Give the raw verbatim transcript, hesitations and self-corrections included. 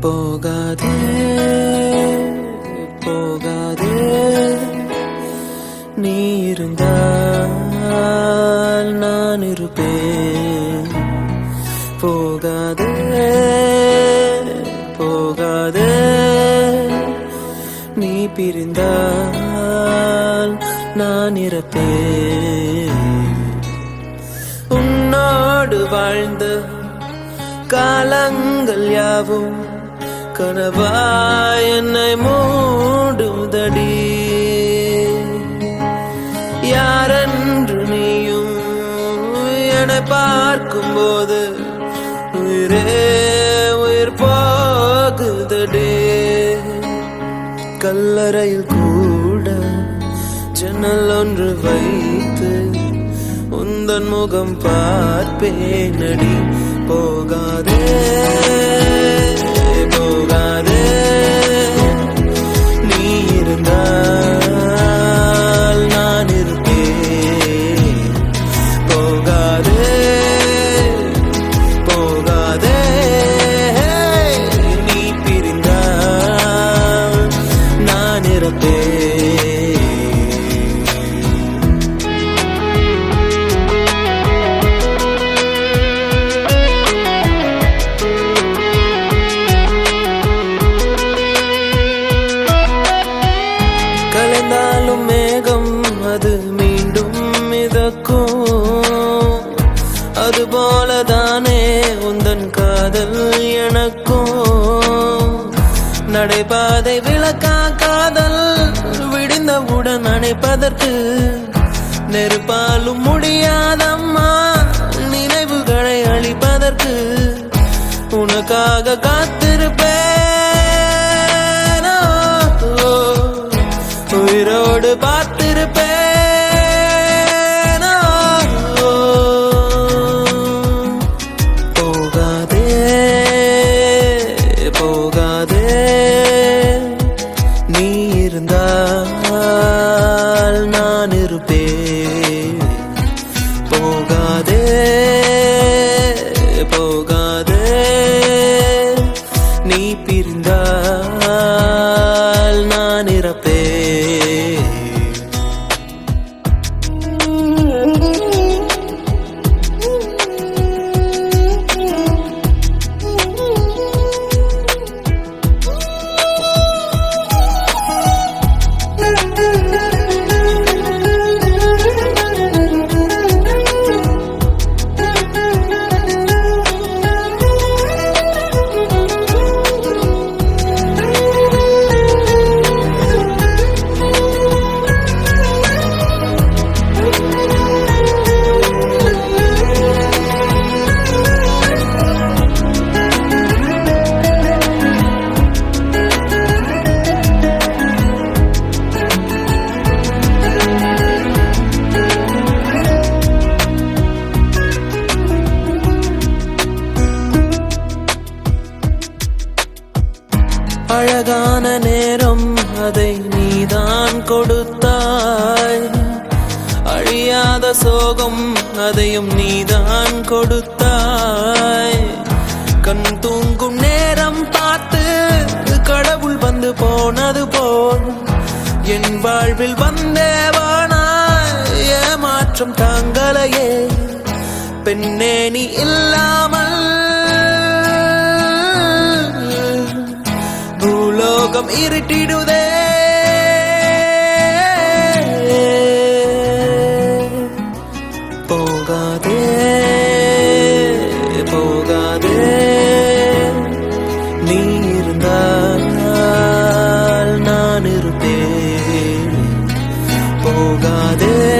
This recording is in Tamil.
போகாதே போகாதே நீ இருந்தால் நான் இருப்பேன். போகாதே போகாதே நீ பிரிந்தால் நான் இறப்பேன். உன்னோடு வாழ்ந்த காலங்கள் யாவும் கனவாய் என்னை மூடுதடி. யாரென்று நீயும் என்னை பார்க்கும் போது உயிரே உயிர் போகுதடி. கல்லறையில் கூட ஜன்னல் ஒன்று வைத்து உந்தன் முகம் பார்ப்பேனடி. போகாதே போகாதே நீ இருந்தால் நான் இருப்பேன். போகாதே போகாதே நீ பிரிந்தால் நான் இருப்பேன். கலைந்தாலும் மேகம் அது மீண்டும் மிதக்கும். அதுபோலதானே உந்தன் காதல் எனக்கும். நடைபாதை விளக்கா காதல் விடிந்தவுடன் அணைப்பதற்கு நெருப்பாலும் முடியாதம்மா நினைவுகளை அழிப்பதற்கு. உனக்காக காத்திருப்பேன் உயிரோடு பார்த்திருப்பேன். போகாதே போகாதே நீ இருந்தால் நான் இருப்பேன். போகாதே போகாதே நீ பிரிந்தால் நான் இறப்பேன். அழகான நேரம் அதை நீதான் கொடுத்தாய். அழியாத சோகம் அதையும் நீதான் கொடுத்தாய். கண் தூங்கும் நேரம் பார்த்து கடவுள் வந்து போனது போல் என் வாழ்வில் வந்தேவானாய். ஏமாற்றம் தாங்களையே பெண்ணே நீ இல்லாமல் பூலோகம் இருட்டிடுதே. போகாதே போகாதே நீ இருந்தால் நான் இருப்பேன். போகாதே